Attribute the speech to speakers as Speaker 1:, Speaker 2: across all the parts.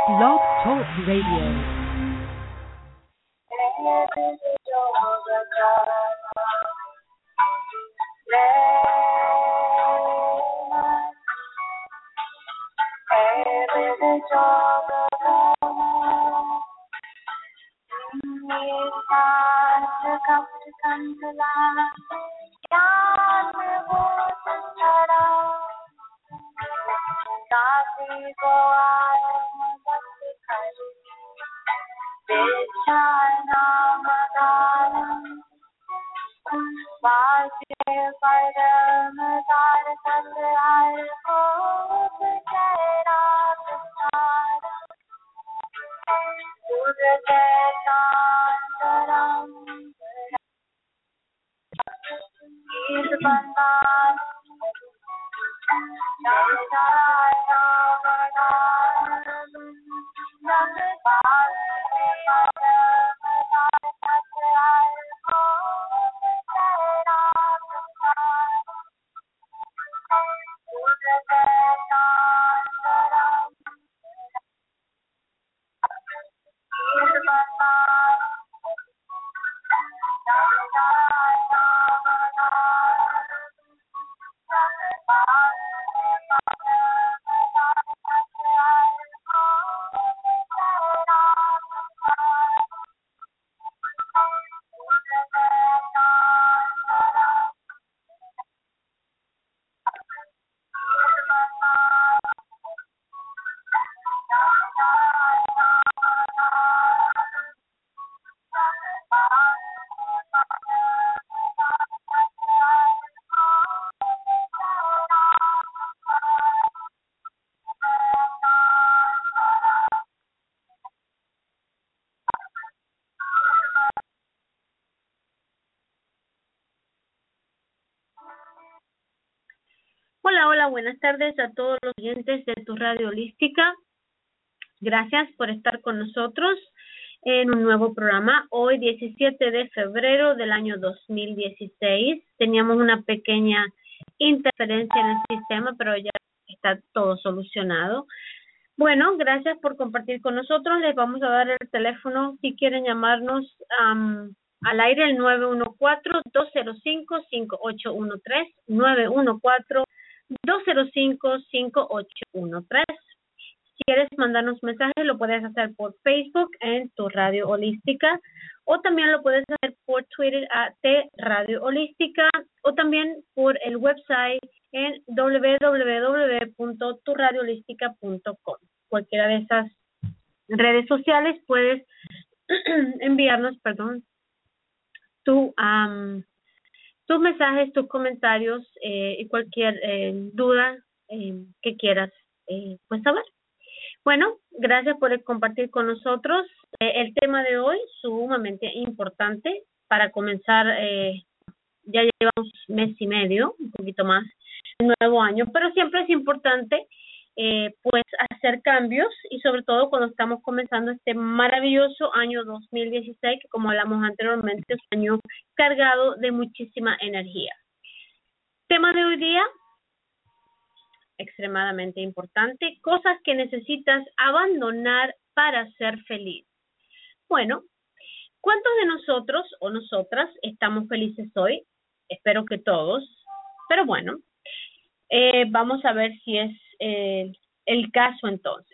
Speaker 1: Blog Talk Radio.
Speaker 2: Hola, buenas tardes a todos los oyentes de tu radio holística. Gracias por estar con nosotros en un nuevo programa. Hoy, 17 de febrero del año 2016. Teníamos una pequeña interferencia en el sistema, pero ya está todo solucionado. Bueno, gracias por compartir con nosotros. Les vamos a dar el teléfono si quieren llamarnos al aire, el 914-205-5813, 914-205-5813. Si quieres mandarnos mensajes, lo puedes hacer por Facebook en Tu Radio Holística, o también lo puedes hacer por Twitter a T Radio Holística, o también por el website en www.turadioholística.com. Cualquiera de esas redes sociales puedes enviarnos, tus mensajes, tus comentarios y cualquier duda que quieras saber. Bueno, gracias por compartir con nosotros. El tema de hoy sumamente importante para comenzar. Ya llevamos mes y medio, un poquito más, el nuevo año, pero siempre es importante hacer cambios, y sobre todo cuando estamos comenzando este maravilloso año 2016, que como hablamos anteriormente es un año cargado de muchísima energía. Tema de hoy día, extremadamente importante: cosas que necesitas abandonar para ser feliz. Bueno, ¿cuántos de nosotros o nosotras estamos felices hoy? Espero que todos, pero bueno, vamos a ver si es el caso entonces.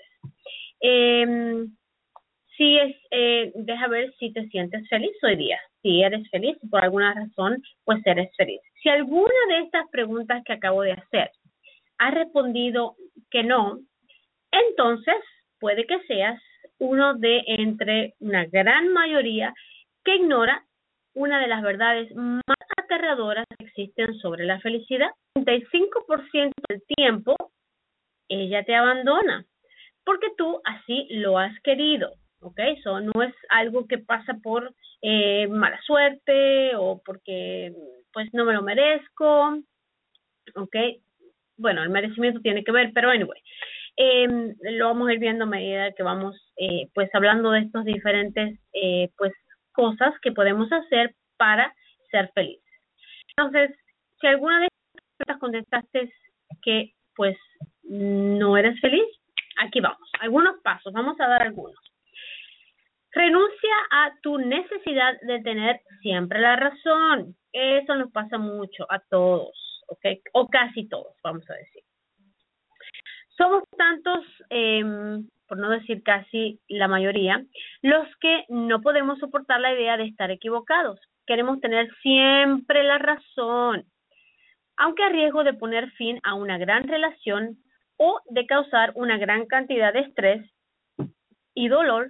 Speaker 2: Deja ver si te sientes feliz hoy día. Si eres feliz, por alguna razón, pues eres feliz. Si alguna de estas preguntas que acabo de hacer has respondido que no, entonces puede que seas uno de entre una gran mayoría que ignora una de las verdades más aterradoras que existen sobre la felicidad. El 35% del tiempo ella te abandona porque tú así lo has querido, ¿ok? Eso no es algo que pasa por mala suerte o porque pues no me lo merezco, ¿ok? Bueno, el merecimiento tiene que ver, pero anyway, lo vamos a ir viendo a medida que vamos hablando de estos diferentes cosas que podemos hacer para ser felices. Entonces, si alguna de estas contestaste que pues no eres feliz, aquí vamos. Algunos pasos, vamos a dar algunos. Renuncia a tu necesidad de tener siempre la razón. Eso nos pasa mucho a todos, ¿ok? O casi todos, vamos a decir. Somos tantos, por no decir casi la mayoría, los que no podemos soportar la idea de estar equivocados. Queremos tener siempre la razón, aunque a riesgo de poner fin a una gran relación o de causar una gran cantidad de estrés y dolor,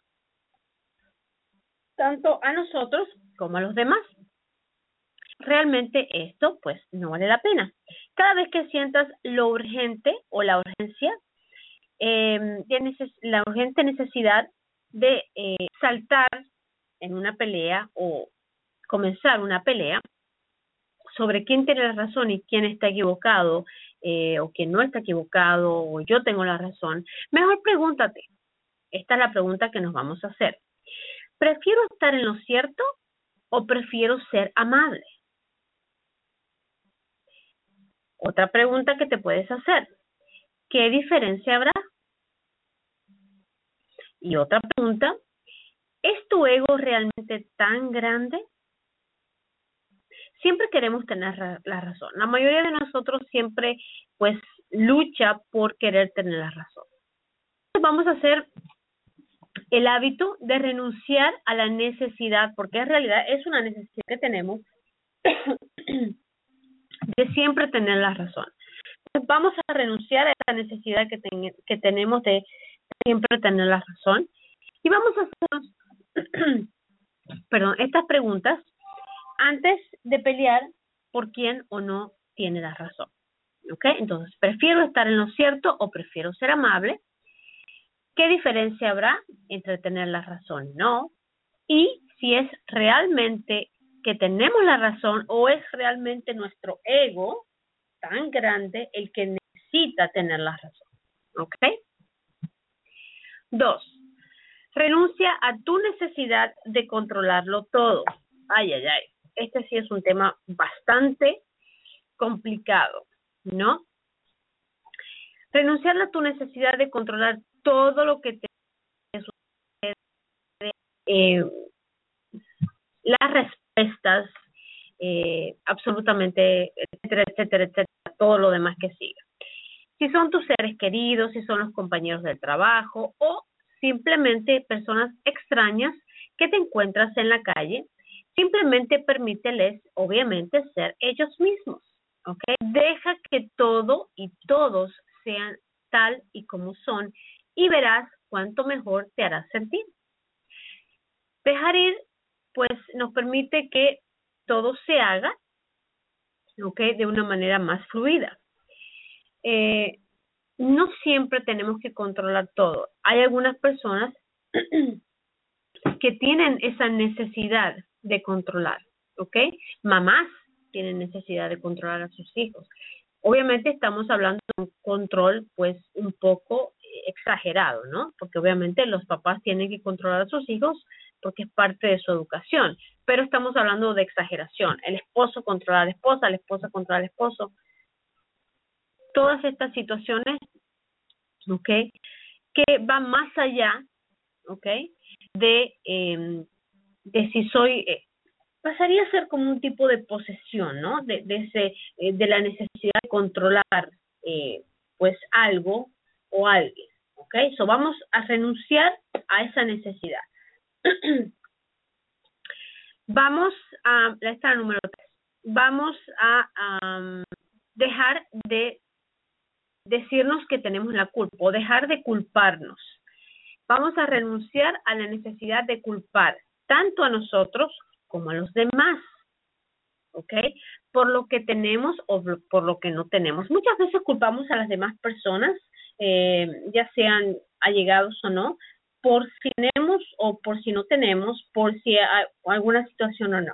Speaker 2: tanto a nosotros como a los demás. Realmente esto, pues, no vale la pena. Cada vez que sientas lo urgente o la urgencia, la urgente necesidad de saltar en una pelea o comenzar una pelea sobre quién tiene la razón y quién está equivocado, o quién no está equivocado, o yo tengo la razón, mejor pregúntate. Esta es la pregunta que nos vamos a hacer. ¿Prefiero estar en lo cierto o prefiero ser amable? Otra pregunta que te puedes hacer. ¿Qué diferencia habrá? Y otra pregunta. ¿Es tu ego realmente tan grande? Siempre queremos tener la razón. La mayoría de nosotros siempre, pues, lucha por querer tener la razón. Vamos a hacer el hábito de renunciar a la necesidad, porque en realidad es una necesidad que tenemos de siempre tener la razón. Entonces, vamos a renunciar a esa necesidad que tenemos de siempre tener la razón y vamos a hacer estas preguntas antes de pelear por quién o no tiene la razón. ¿Ok? Entonces, ¿prefiero estar en lo cierto o prefiero ser amable? ¿Qué diferencia habrá entre tener la razón y no? Y si es realmente que tenemos la razón o es realmente nuestro ego tan grande el que necesita tener la razón. ¿Ok? 2. Renuncia a tu necesidad de controlarlo todo. Ay, ay, ay. Este sí es un tema bastante complicado, ¿no? Renunciar a tu necesidad de controlar todo lo que te sucede, las respuestas, absolutamente, etcétera, etcétera, etcétera, todo lo demás que siga. Si son tus seres queridos, si son los compañeros del trabajo o simplemente personas extrañas que te encuentras en la calle, simplemente permíteles, obviamente, ser ellos mismos, ¿ok? Deja que todo y todos sean tal y como son y verás cuánto mejor te harás sentir. Dejar ir, pues, nos permite que todo se haga, ¿ok? De una manera más fluida. No siempre tenemos que controlar todo. Hay algunas personas que tienen esa necesidad de controlar, ¿ok? Mamás tienen necesidad de controlar a sus hijos. Obviamente estamos hablando de un control, pues, un poco exagerado, ¿no? Porque obviamente los papás tienen que controlar a sus hijos porque es parte de su educación. Pero estamos hablando de exageración. El esposo controla a la esposa controla al esposo. Todas estas situaciones, ¿ok? Que van más allá, ¿ok? De si soy, pasaría a ser como un tipo de posesión, ¿no? De la necesidad de controlar, pues, algo o alguien, ¿ok? So vamos a renunciar a esa necesidad. Vamos a, esta es la número 3, vamos a dejar de decirnos que tenemos la culpa o dejar de culparnos. Vamos a renunciar a la necesidad de culpar tanto a nosotros como a los demás, ¿ok? Por lo que tenemos o por lo que no tenemos. Muchas veces culpamos a las demás personas, ya sean allegados o no, por si tenemos o por si no tenemos, por si hay alguna situación o no.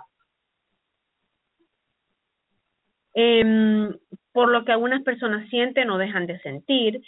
Speaker 2: Por lo que algunas personas sienten o dejan de sentir.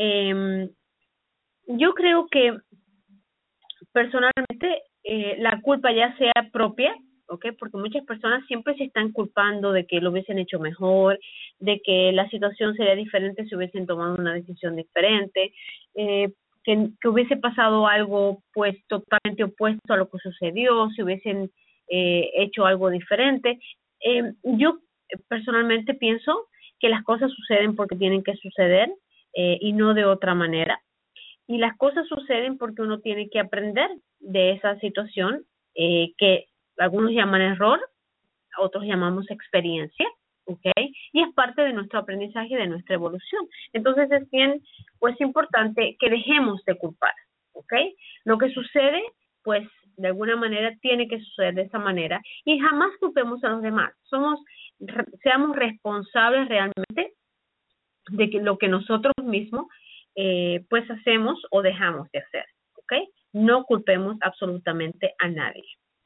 Speaker 2: Yo creo que personalmente la culpa, ya sea propia ¿ok? Porque muchas personas siempre se están culpando de que lo hubiesen hecho mejor, de que la situación sería diferente si hubiesen tomado una decisión diferente, que hubiese pasado algo pues totalmente opuesto a lo que sucedió, si hubiesen hecho algo diferente. Yo personalmente pienso que las cosas suceden porque tienen que suceder y no de otra manera. Y las cosas suceden porque uno tiene que aprender de esa situación que algunos llaman error, otros llamamos experiencia, ¿ok? Y es parte de nuestro aprendizaje, de nuestra evolución. Entonces es bien, pues, importante que dejemos de culpar, ¿ok? Lo que sucede, pues, de alguna manera tiene que suceder de esa manera y jamás culpemos a los demás. Seamos responsables realmente de que lo que nosotros mismos, pues, hacemos o dejamos de hacer, ¿ok? No culpemos absolutamente a nadie.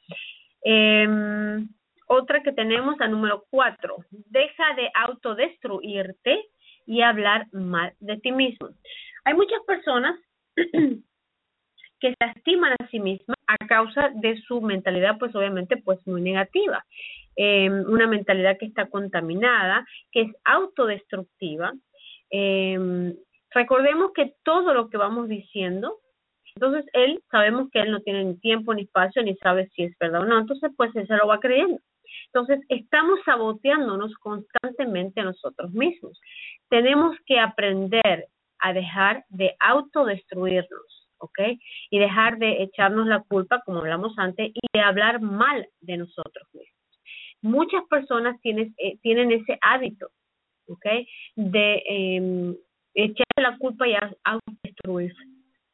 Speaker 2: Otra que tenemos, la número 4, deja de autodestruirte y hablar mal de ti mismo. Hay muchas personas que se lastiman a sí mismas a causa de su mentalidad, pues obviamente, pues muy negativa. Una mentalidad que está contaminada, que es autodestructiva. Recordemos que todo lo que vamos diciendo, entonces sabemos que él no tiene ni tiempo ni espacio ni sabe si es verdad o no, entonces pues él se lo va creyendo. Entonces estamos saboteándonos constantemente a nosotros mismos. Tenemos que aprender a dejar de autodestruirnos, ¿ok? Y dejar de echarnos la culpa, como hablamos antes, y de hablar mal de nosotros mismos. Muchas personas tienen ese hábito, ¿ok? De echar la culpa y autodestruirse.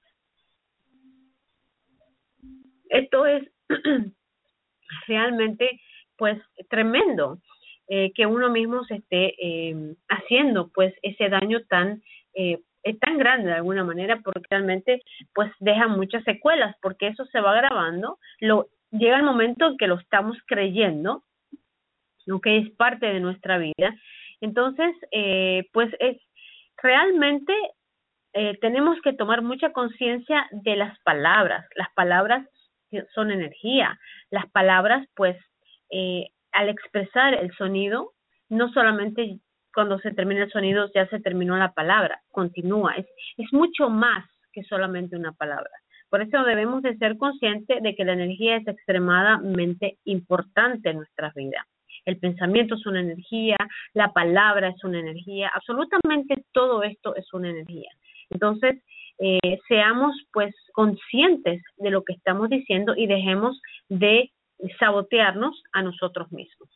Speaker 2: Esto es realmente pues tremendo, que uno mismo se esté haciendo pues ese daño es tan grande de alguna manera, porque realmente pues deja muchas secuelas, porque eso se va grabando, llega el momento en que lo estamos creyendo, ¿no? Que es parte de nuestra vida. Entonces pues realmente tenemos que tomar mucha conciencia de las palabras. Las palabras son energía. Las palabras, pues, al expresar el sonido, no solamente cuando se termina el sonido ya se terminó la palabra, continúa. Es mucho más que solamente una palabra. Por eso debemos de ser conscientes de que la energía es extremadamente importante en nuestras vidas. El pensamiento es una energía, la palabra es una energía, absolutamente todo esto es una energía. Entonces, seamos pues conscientes de lo que estamos diciendo y dejemos de sabotearnos a nosotros mismos.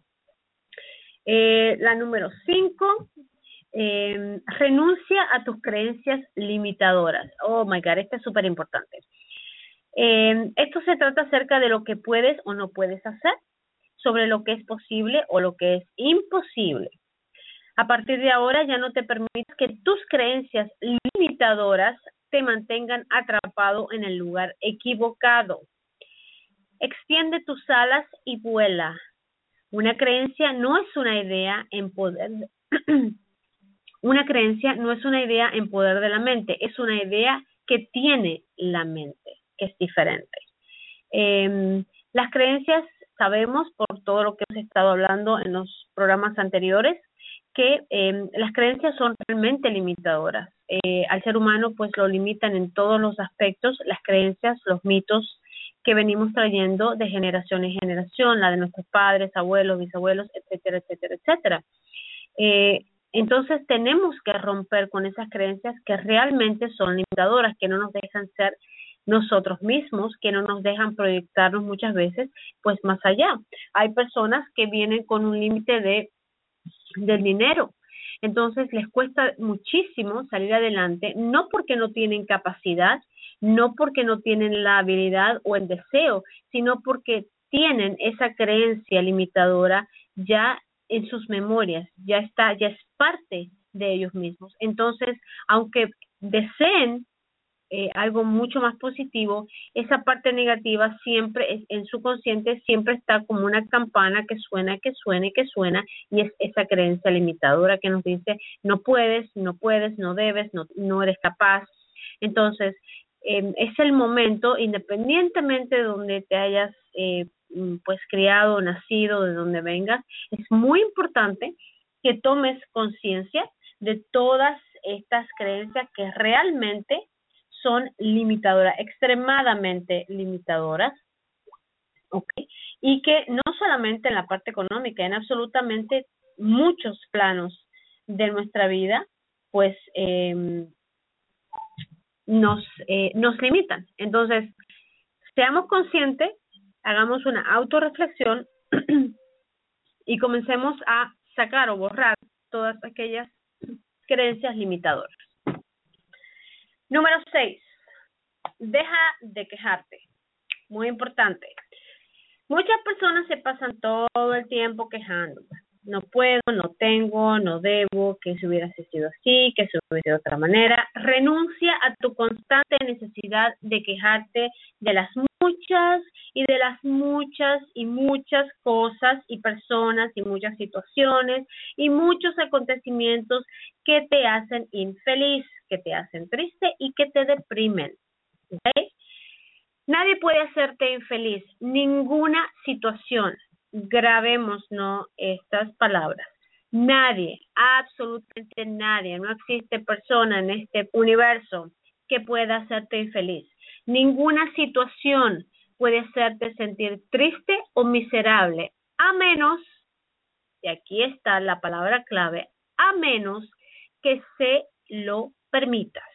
Speaker 2: La número 5, renuncia a tus creencias limitadoras. Oh my God, esta es súper importante. Esto se trata acerca de lo que puedes o no puedes hacer, sobre lo que es posible o lo que es imposible. A partir de ahora ya no te permites que tus creencias limitadoras te mantengan atrapado en el lugar equivocado. Extiende tus alas y vuela. Una creencia no es una idea en poder. Una creencia no es una idea en poder de la mente, es una idea que tiene la mente, que es diferente. Las creencias, sabemos por todo lo que hemos estado hablando en los programas anteriores, que las creencias son realmente limitadoras. Al ser humano pues lo limitan en todos los aspectos, las creencias, los mitos que venimos trayendo de generación en generación, la de nuestros padres, abuelos, bisabuelos, etcétera, etcétera, etcétera. Entonces tenemos que romper con esas creencias que realmente son limitadoras, que no nos dejan ser nosotros mismos, que no nos dejan proyectarnos muchas veces pues más allá. Hay personas que vienen con un límite del dinero, entonces les cuesta muchísimo salir adelante, no porque no tienen capacidad, no porque no tienen la habilidad o el deseo, sino porque tienen esa creencia limitadora ya en sus memorias, ya es parte de ellos mismos. Entonces, aunque deseen algo mucho más positivo, esa parte negativa siempre en su consciente siempre está como una campana que suena, que suena y que suena, y es esa creencia limitadora que nos dice no puedes, no debes, no eres capaz. Entonces es el momento, independientemente de donde te hayas pues criado, nacido, de donde vengas, es muy importante que tomes conciencia de todas estas creencias que realmente son limitadoras, extremadamente limitadoras, ¿ok? Y que no solamente en la parte económica, en absolutamente muchos planos de nuestra vida, pues nos limitan. Entonces, seamos conscientes, hagamos una autorreflexión y comencemos a sacar o borrar todas aquellas creencias limitadoras. Número 6, deja de quejarte. Muy importante. Muchas personas se pasan todo el tiempo quejando. No puedo, no tengo, no debo, que si hubiese sido así, que si hubiese sido de otra manera. Renuncia a tu constante necesidad de quejarte de las muchas y de las muchas y muchas cosas y personas y muchas situaciones y muchos acontecimientos que te hacen infeliz, que te hacen triste y que te deprimen. ¿Okay? Nadie puede hacerte infeliz, ninguna situación. Grabemos, ¿no?, estas palabras. Nadie, absolutamente nadie, no existe persona en este universo que pueda hacerte infeliz. Ninguna situación puede hacerte sentir triste o miserable, a menos, y aquí está la palabra clave, a menos que se lo permitas.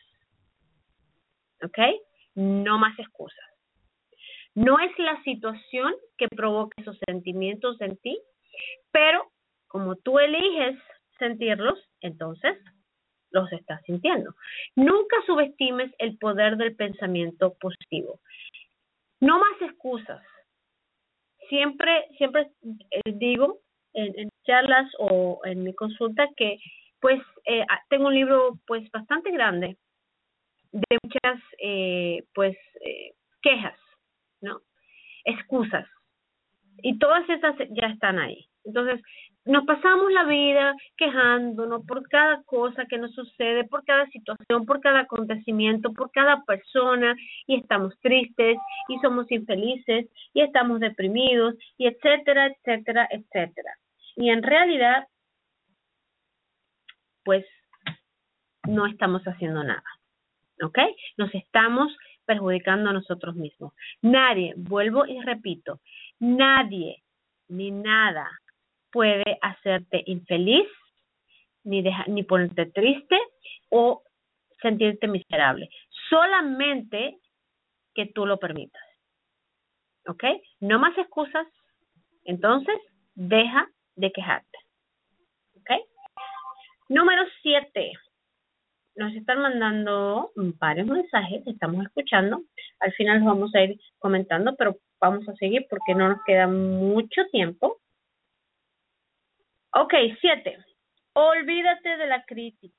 Speaker 2: ¿Ok? No más excusas. No es la situación que provoca esos sentimientos en ti, pero como tú eliges sentirlos, entonces los estás sintiendo. Nunca subestimes el poder del pensamiento positivo. No más excusas. Siempre digo en charlas o en mi consulta que pues tengo un libro pues bastante grande de muchas quejas, ¿no? Excusas. Y todas esas ya están ahí. Entonces, nos pasamos la vida quejándonos por cada cosa que nos sucede, por cada situación, por cada acontecimiento, por cada persona, y estamos tristes, y somos infelices, y estamos deprimidos, y etcétera, etcétera, etcétera. Y en realidad, pues, no estamos haciendo nada. ¿Ok? Nos estamos perjudicando a nosotros mismos. Nadie, vuelvo y repito, nadie ni nada puede hacerte infeliz, ni ponerte triste o sentirte miserable. Solamente que tú lo permitas. ¿Ok? No más excusas. Entonces, deja de quejarte. ¿Ok? Número 7. Nos están mandando varios mensajes, estamos escuchando. Al final los vamos a ir comentando, pero vamos a seguir porque no nos queda mucho tiempo. Ok, 7. Olvídate de la crítica.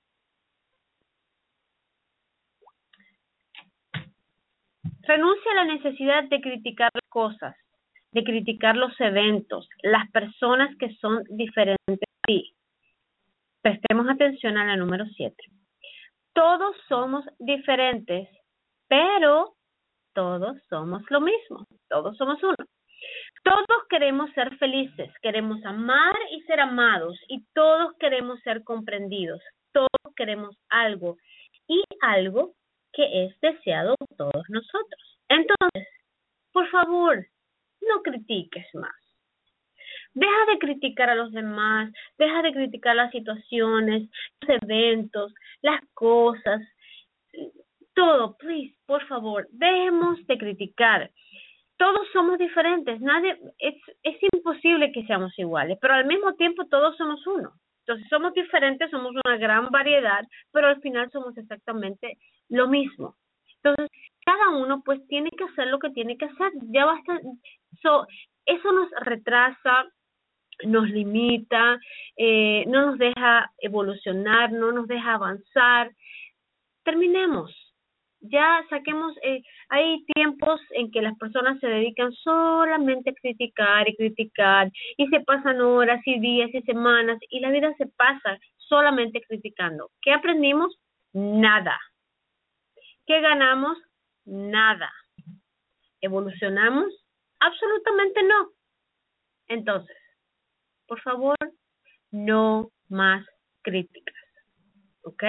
Speaker 2: Renuncia a la necesidad de criticar las cosas, de criticar los eventos, las personas que son diferentes a ti. Prestemos atención a la número 7. Todos somos diferentes, pero todos somos lo mismo, todos somos uno. Todos queremos ser felices, queremos amar y ser amados, y todos queremos ser comprendidos, todos queremos algo, y algo que es deseado por todos nosotros. Entonces, por favor, no critiques más. Deja de criticar a los demás, deja de criticar las situaciones, los eventos, las cosas, todo, please, por favor, dejemos de criticar. Todos somos diferentes, es imposible que seamos iguales, pero al mismo tiempo todos somos uno. Entonces somos diferentes, somos una gran variedad, pero al final somos exactamente lo mismo. Entonces, cada uno pues tiene que hacer lo que tiene que hacer. Ya basta, eso nos retrasa, nos limita, no nos deja evolucionar, no nos deja avanzar. Terminemos. Ya saquemos, hay tiempos en que las personas se dedican solamente a criticar y criticar y se pasan horas y días y semanas y la vida se pasa solamente criticando. ¿Qué aprendimos? Nada. ¿Qué ganamos? Nada. ¿Evolucionamos? Absolutamente no. Entonces, por favor, no más críticas, ¿ok?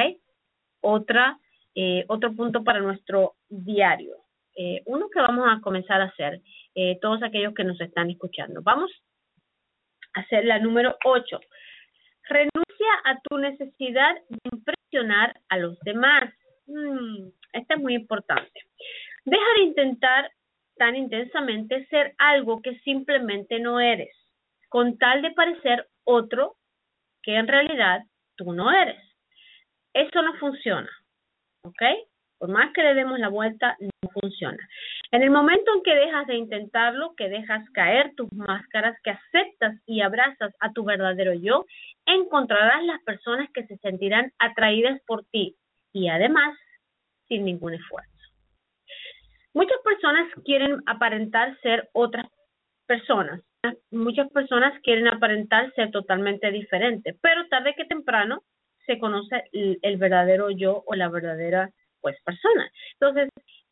Speaker 2: Otro punto para nuestro diario. Uno que vamos a comenzar a hacer, todos aquellos que nos están escuchando. Vamos a hacer la número 8. Renuncia a tu necesidad de impresionar a los demás. Esta es muy importante. Deja de intentar tan intensamente ser algo que simplemente no eres, con tal de parecer otro que en realidad tú no eres. Eso no funciona, ¿ok? Por más que le demos la vuelta, no funciona. En el momento en que dejas de intentarlo, que dejas caer tus máscaras, que aceptas y abrazas a tu verdadero yo, encontrarás las personas que se sentirán atraídas por ti y además sin ningún esfuerzo. Muchas personas quieren aparentar ser otras personas. Muchas personas quieren aparentar ser totalmente diferentes, pero tarde que temprano se conoce el verdadero yo o la verdadera pues persona. Entonces,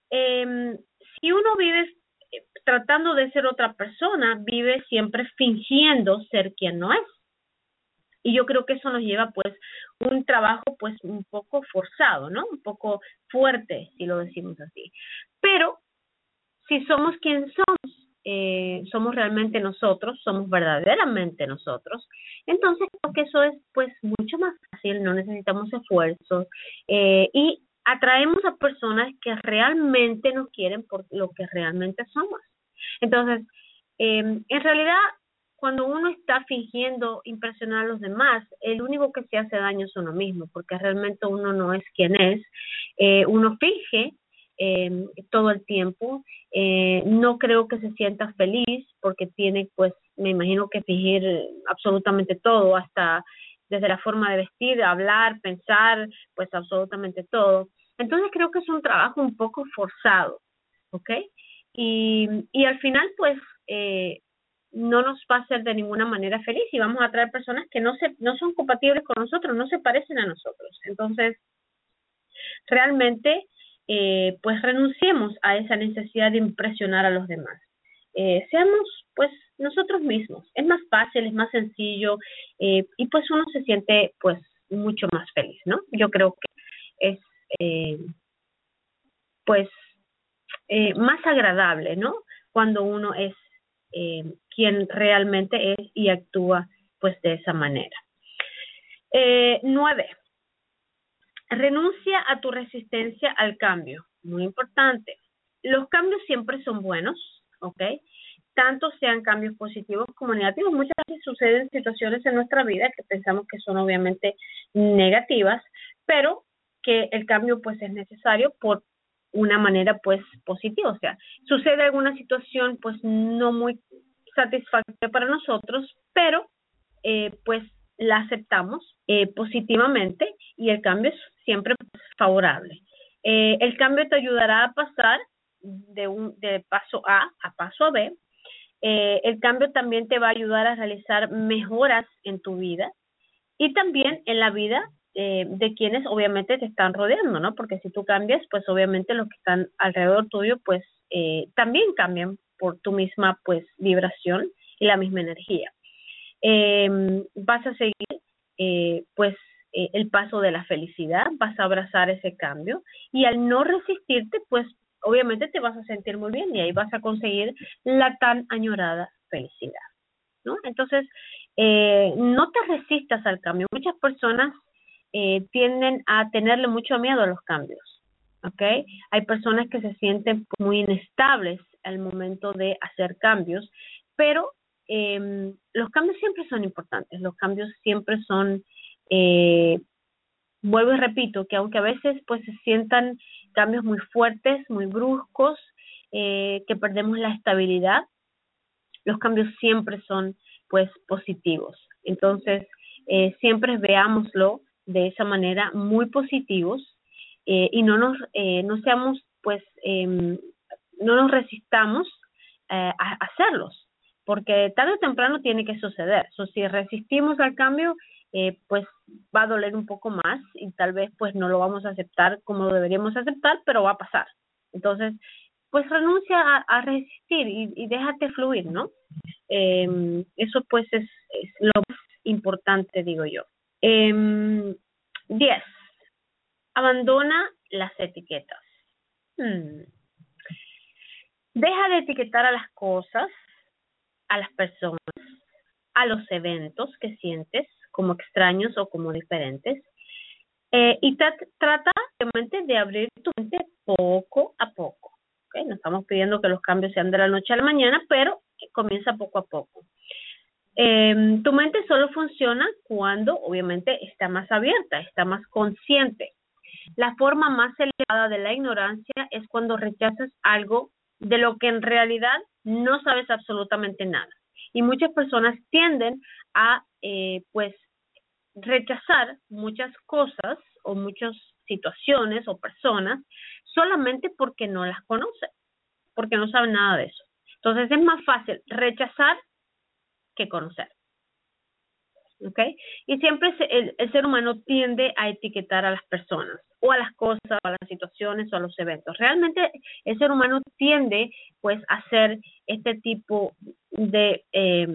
Speaker 2: si uno vive tratando de ser otra persona, vive siempre fingiendo ser quien no es. Y yo creo que eso nos lleva pues un trabajo pues un poco forzado, ¿no? Un poco fuerte, si lo decimos así. Pero si somos quien somos, somos realmente nosotros, somos verdaderamente nosotros, entonces creo que eso es pues mucho más fácil, no necesitamos esfuerzos y atraemos a personas que realmente nos quieren por lo que realmente somos. Entonces, en realidad, cuando uno está fingiendo impresionar a los demás, el único que se hace daño es uno mismo, porque realmente uno no es quien es, uno finge todo el tiempo, no creo que se sienta feliz porque tiene pues me imagino que fingir absolutamente todo, hasta desde la forma de vestir, hablar, pensar, pues absolutamente todo. Entonces creo que es un trabajo un poco forzado, ¿ok? Y al final pues no nos va a hacer de ninguna manera feliz y vamos a traer personas que no son compatibles con nosotros, no se parecen a nosotros. Entonces, realmente, pues renunciemos a esa necesidad de impresionar a los demás. Seamos, pues, nosotros mismos. Es más fácil, es más sencillo y pues uno se siente, pues, mucho más feliz, ¿no? Yo creo que es, eh, pues, más agradable, ¿no? Cuando uno es quien realmente es y actúa, pues, de esa manera. 9. Renuncia a tu resistencia al cambio. Muy importante. Los cambios siempre son buenos, ¿ok? Tanto sean cambios positivos como negativos. Muchas veces suceden situaciones en nuestra vida que pensamos que son obviamente negativas, pero que el cambio pues es necesario por una manera pues positiva. O sea, sucede alguna situación pues no muy satisfactoria para nosotros, pero pues la aceptamos positivamente y el cambio es siempre favorable. El cambio te ayudará a pasar de paso A paso B. El cambio también te va a ayudar a realizar mejoras en tu vida y también en la vida de quienes obviamente te están rodeando, ¿no? Porque si tú cambias, pues obviamente los que están alrededor tuyo, pues también cambian por tu misma, pues, vibración y la misma energía. Vas a seguir, pues, el paso de la felicidad, vas a abrazar ese cambio y al no resistirte, pues, obviamente te vas a sentir muy bien y ahí vas a conseguir la tan añorada felicidad, ¿no? Entonces, no te resistas al cambio. Muchas personas tienden a tenerle mucho miedo a los cambios, ¿ok? Hay personas que se sienten muy inestables al momento de hacer cambios, pero los cambios siempre son importantes, los cambios siempre son, vuelvo y repito, que aunque a veces pues se sientan cambios muy fuertes, muy bruscos, que perdemos la estabilidad, los cambios siempre son pues positivos. Entonces, siempre veámoslo de esa manera, muy positivos, y no seamos pues, no nos resistamos a hacerlos, porque tarde o temprano tiene que suceder. Si resistimos al cambio, pues va a doler un poco más y tal vez pues no lo vamos a aceptar como lo deberíamos aceptar, pero va a pasar. Entonces, pues renuncia a resistir y déjate fluir, ¿no? Eso pues es lo más importante, digo yo. 10. Abandona las etiquetas. Deja de etiquetar a las cosas, a las personas, a los eventos que sientes como extraños o como diferentes. Y trata realmente de abrir tu mente poco a poco. ¿Okay? No estamos pidiendo que los cambios sean de la noche a la mañana, pero comienza poco a poco. Tu mente solo funciona cuando obviamente está más abierta, está más consciente. La forma más elevada de la ignorancia es cuando rechazas algo de lo que en realidad no sabes absolutamente nada. Y muchas personas tienden a pues rechazar muchas cosas o muchas situaciones o personas solamente porque no las conocen, porque no saben nada de eso. Entonces es más fácil rechazar que conocer. ¿Ok? Y siempre el ser humano tiende a etiquetar a las personas o a las cosas, o a las situaciones o a los eventos. Realmente el ser humano tiende pues a hacer este tipo de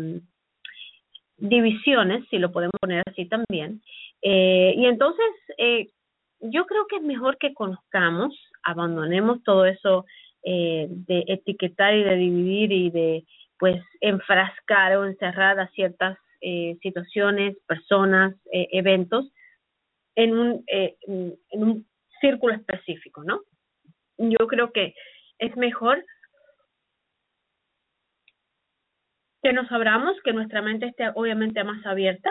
Speaker 2: divisiones, si lo podemos poner así también. Y entonces yo creo que es mejor que conozcamos, abandonemos todo eso de etiquetar y de dividir y de pues enfrascar o encerrar a ciertas situaciones, personas, eventos en un círculo específico, ¿no? Yo creo que es mejor que nos abramos, que nuestra mente esté obviamente más abierta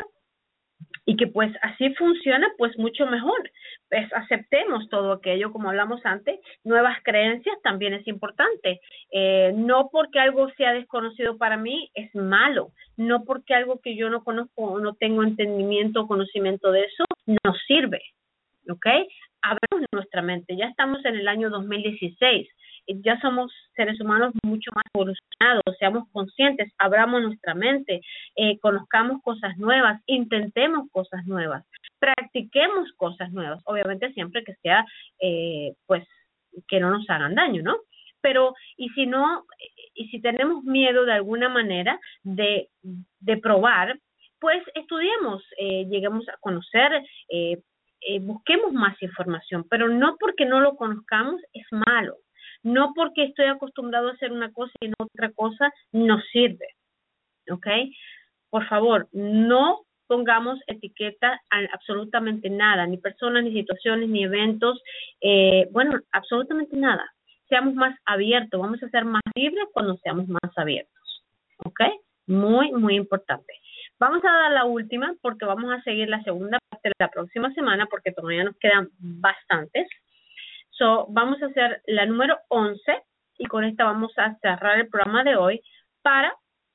Speaker 2: y que pues así funciona pues mucho mejor. Pues aceptemos todo aquello, como hablamos antes, nuevas creencias también es importante. No porque algo sea desconocido para mí es malo, no porque algo que yo no conozco o no tengo entendimiento o conocimiento de eso no sirve, ¿ok? Abramos nuestra mente, ya estamos en el año 2016, ya somos seres humanos mucho más evolucionados, seamos conscientes, abramos nuestra mente, conozcamos cosas nuevas, intentemos cosas nuevas, practiquemos cosas nuevas, obviamente siempre que sea, pues, que no nos hagan daño, ¿no? Pero, y si no, y si tenemos miedo de alguna manera de probar, pues estudiemos, lleguemos a conocer, busquemos más información, pero no porque no lo conozcamos es malo. No porque estoy acostumbrado a hacer una cosa y no otra cosa no sirve, ¿ok? Por favor, no pongamos etiqueta a absolutamente nada, ni personas, ni situaciones, ni eventos, bueno, absolutamente nada. Seamos más abiertos, vamos a ser más libres cuando seamos más abiertos, ¿ok? Muy, muy importante. Vamos a dar la última porque vamos a seguir la segunda parte de la próxima semana porque todavía nos quedan bastantes. So, vamos a hacer la número 11 y con esta vamos a cerrar el programa de hoy para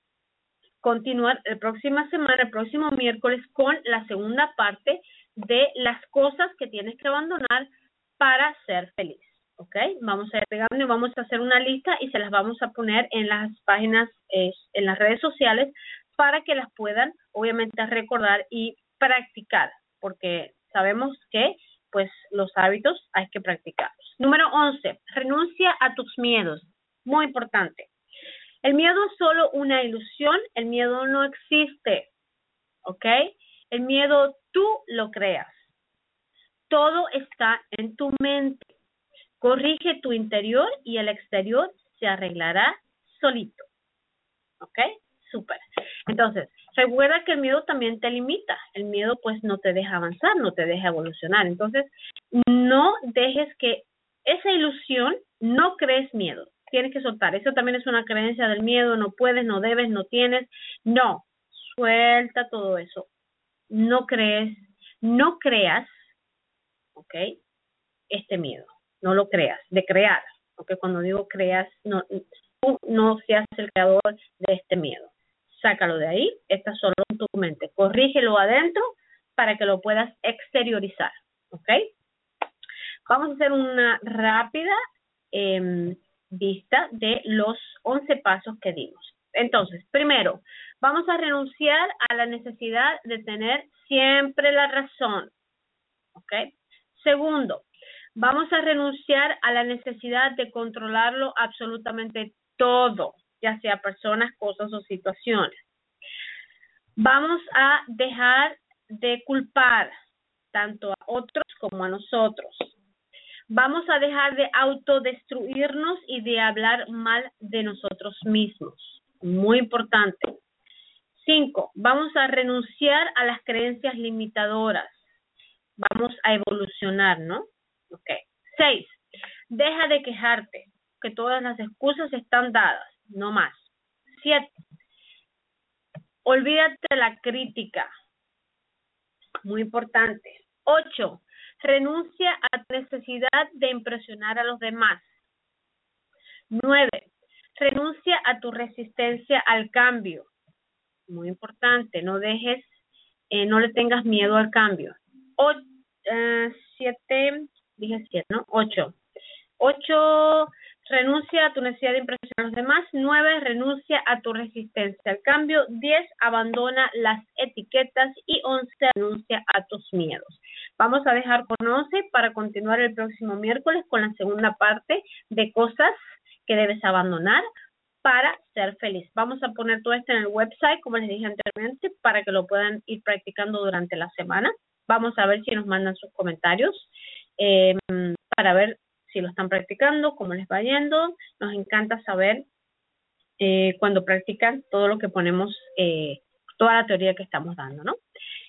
Speaker 2: continuar la próxima semana, el próximo miércoles, con la segunda parte de las cosas que tienes que abandonar para ser feliz. ¿Ok? Vamos a ir pegando y vamos a hacer una lista y se las vamos a poner en las páginas, en las redes sociales para que las puedan, obviamente, recordar y practicar, porque sabemos que pues los hábitos hay que practicarlos. Número 11, renuncia a tus miedos. Muy importante. El miedo es solo una ilusión, el miedo no existe, ¿ok? El miedo tú lo creas. Todo está en tu mente. Corrige tu interior y el exterior se arreglará solito, ¿ok? Súper. Entonces, recuerda que el miedo también te limita. El miedo pues no te deja avanzar, no te deja evolucionar. Entonces, no dejes que esa ilusión, no crees miedo. Tienes que soltar. Eso también es una creencia del miedo. No puedes, no debes, no tienes. No, suelta todo eso. No crees, no creas, ¿ok? Este miedo. No lo creas, de crear. ¿Ok? Cuando digo creas, no, tú no seas el creador de este miedo. Sácalo de ahí, está solo en tu mente. Corrígelo adentro para que lo puedas exteriorizar, ¿ok? Vamos a hacer una rápida vista de los 11 pasos que dimos. Entonces, primero, vamos a renunciar a la necesidad de tener siempre la razón, ¿ok? Segundo, Vamos a renunciar a la necesidad de controlarlo absolutamente todo, ya sea personas, cosas o situaciones. Vamos a dejar de culpar tanto a otros como a nosotros. Vamos a dejar de autodestruirnos y de hablar mal de nosotros mismos. Muy importante. 5. Vamos a renunciar a las creencias limitadoras. Vamos a evolucionar, ¿no? Ok. 6. Deja de quejarte, que todas las excusas están dadas, no más. 7. Olvídate de la crítica. Muy importante. 8. Renuncia a tu necesidad de impresionar a los demás. 9. Renuncia a tu resistencia al cambio. Muy importante, no le tengas miedo al cambio. 7, dije 7, ¿no? 8. 8, renuncia a tu necesidad de impresionar a los demás. 9, renuncia a tu resistencia al cambio. 10, abandona las etiquetas. Y 11, renuncia a tus miedos. Vamos a dejar con 11 para continuar el próximo miércoles con la segunda parte de cosas que debes abandonar para ser feliz. Vamos a poner todo esto en el website, como les dije anteriormente, para que lo puedan ir practicando durante la semana. Vamos a ver si nos mandan sus comentarios para ver si lo están practicando, cómo les va yendo. Nos encanta saber cuando practican todo lo que ponemos, toda la teoría que estamos dando, ¿no?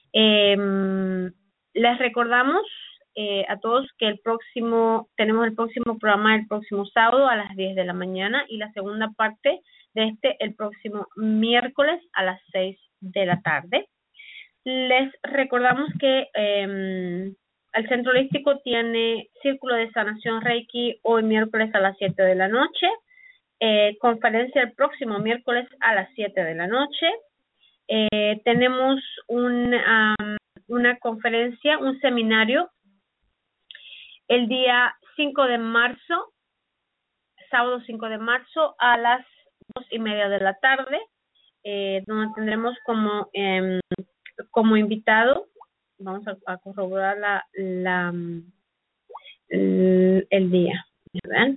Speaker 2: Les recordamos a todos que tenemos el próximo programa el próximo sábado a las 10 de la mañana y la segunda parte de el próximo miércoles a las 6 de la tarde. Les recordamos que el Centro Holístico tiene Círculo de Sanación Reiki hoy miércoles a las 7 de la noche, conferencia el próximo miércoles a las 7 de la noche. Tenemos una conferencia, un seminario el día 5 de marzo, sábado 5 de marzo a las 2:30 de la tarde, donde tendremos como invitado, vamos a corroborar el día, ¿verdad?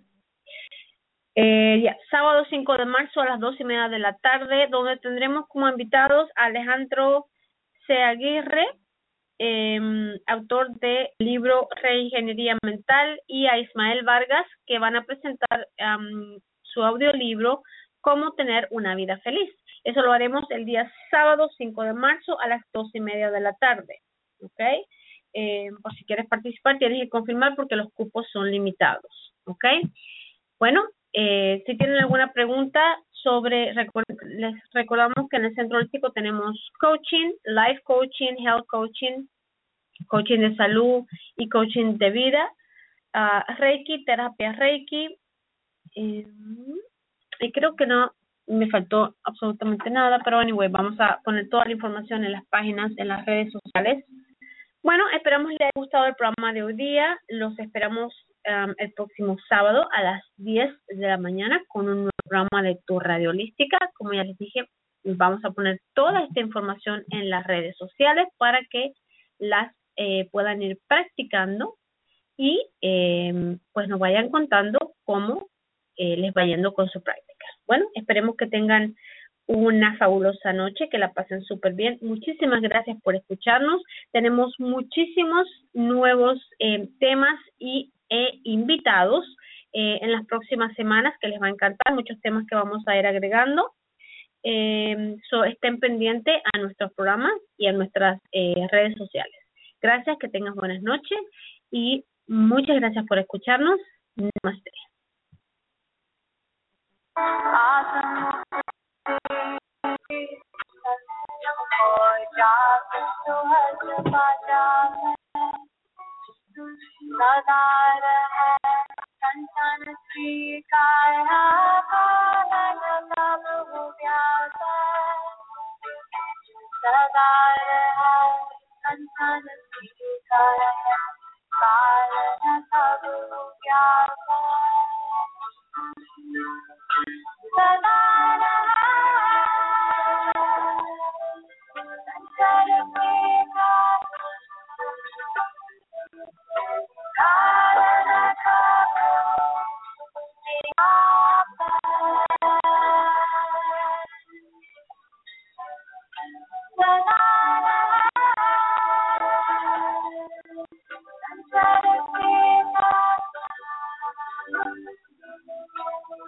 Speaker 2: Sábado 5 de marzo a las 2:30 de la tarde, donde tendremos como invitados a Alejandro C. Aguirre, autor del libro Reingeniería Mental, y a Ismael Vargas, que van a presentar su audiolibro Cómo tener una vida feliz. Eso lo haremos el día sábado 5 de marzo a las 2:30 de la tarde. ¿Ok? Por si quieres participar, tienes que confirmar porque los cupos son limitados. ¿Ok? Bueno, si tienen alguna pregunta les recordamos que en el Centro Holístico tenemos coaching, life coaching, health coaching, coaching de salud y coaching de vida, Reiki, terapia Reiki, y creo que no me faltó absolutamente nada, pero anyway, vamos a poner toda la información en las páginas, en las redes sociales. Bueno, esperamos les haya gustado el programa de hoy día. Los esperamos el próximo sábado a las 10 de la mañana con un nuevo programa de Tu Radio Holística. Como ya les dije, vamos a poner toda esta información en las redes sociales para que las puedan ir practicando y pues nos vayan contando cómo les va yendo con su práctica. Bueno, esperemos que tengan una fabulosa noche, que la pasen súper bien. Muchísimas gracias por escucharnos. Tenemos muchísimos nuevos temas y invitados en las próximas semanas que les va a encantar, muchos temas que vamos a ir agregando. Estén pendientes a nuestros programas y a nuestras redes sociales. Gracias, que tengas buenas noches y muchas gracias por escucharnos. Namaste.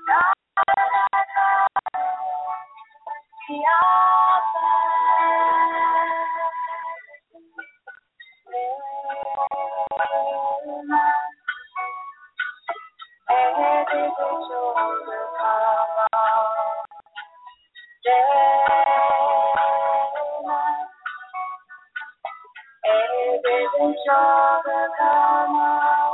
Speaker 1: Every